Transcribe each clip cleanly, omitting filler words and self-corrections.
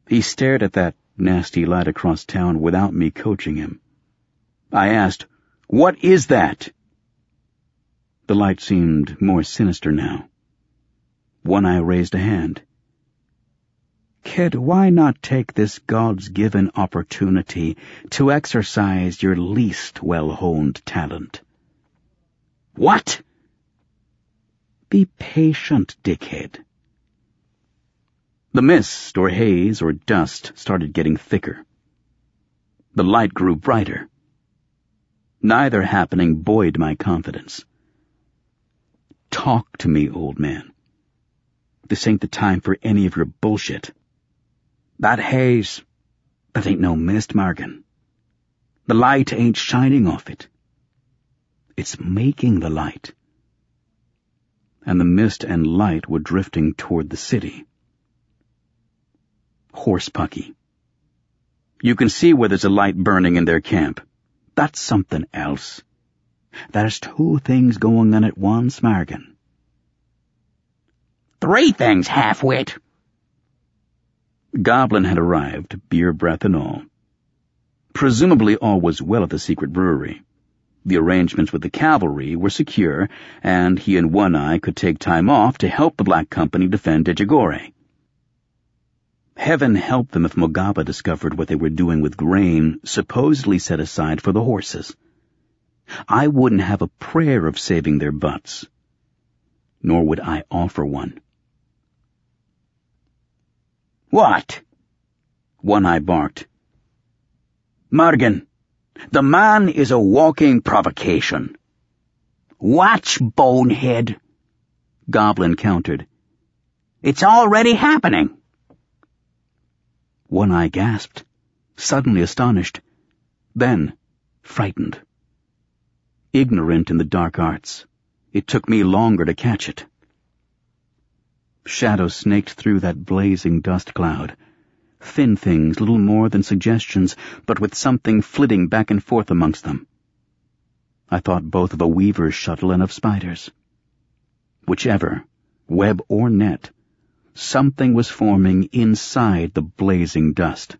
He stared at that nasty light across town without me coaching him. I asked, "What is that?" The light seemed more sinister now. One Eye raised a hand. "Kid, why not take this God's-given opportunity to exercise your least well-honed talent?" "What?" "Be patient, dickhead." The mist or haze or dust started getting thicker. The light grew brighter. Neither happening buoyed my confidence. "Talk to me, old man. This ain't the time for any of your bullshit." "That haze, that ain't no mist, Morgan. The light ain't shining off it. It's making the light." And the mist and light were drifting toward the city. "Horsepucky. You can see where there's a light burning in their camp. That's something else. There's two things going on at once, Morgan." "Three things, half-wit." Goblin had arrived, beer breath and all. Presumably all was well at the secret brewery. The arrangements with the cavalry were secure, and he and One Eye could take time off to help the Black Company defend Dejagore. Heaven help them if Mogaba discovered what they were doing with grain supposedly set aside for the horses. I wouldn't have a prayer of saving their butts, nor would I offer one. "What?" One Eye barked. "Morgan, the man is a walking provocation." "Watch, bonehead," Goblin countered. "It's already happening." One Eye gasped, suddenly astonished, then frightened. Ignorant in the dark arts, it took me longer to catch it. Shadows snaked through that blazing dust cloud, thin things, little more than suggestions, but with something flitting back and forth amongst them. I thought both of a weaver's shuttle and of spiders. Whichever, web or net, something was forming inside the blazing dust.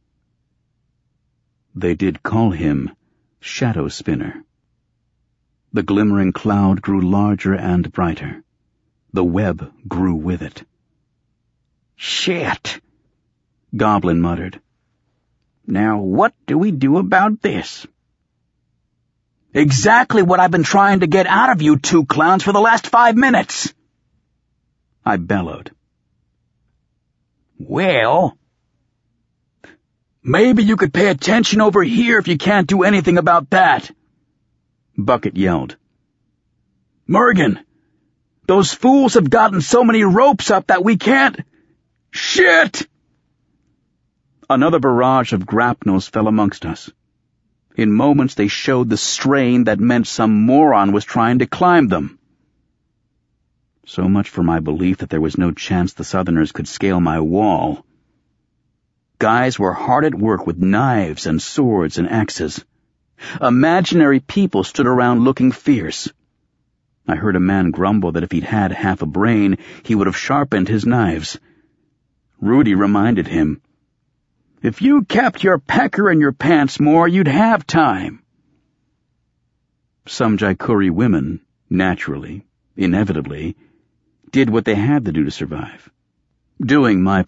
They did call him Shadow Spinner. The glimmering cloud grew larger and brighter. The web grew with it. "Shit," Goblin muttered. "Now what do we do about this?" "Exactly what I've been trying to get out of you two clowns for the last 5 minutes!" I bellowed. "Well, maybe you could pay attention over here if you can't do anything about that," Bucket yelled. "Morgan, those fools have gotten so many ropes up that we can't— Shit!" Another barrage of grapnels fell amongst us. In moments they showed the strain that meant some moron was trying to climb them. So much for my belief that there was no chance the Southerners could scale my wall. Guys were hard at work with knives and swords and axes. Imaginary people stood around looking fierce. I heard a man grumble that if he'd had half a brain, he would have sharpened his knives. Rudy reminded him, "If you kept your pecker in your pants more, you'd have time." Some Jaikuri women, naturally, inevitably, did what they had to do to survive. Doing my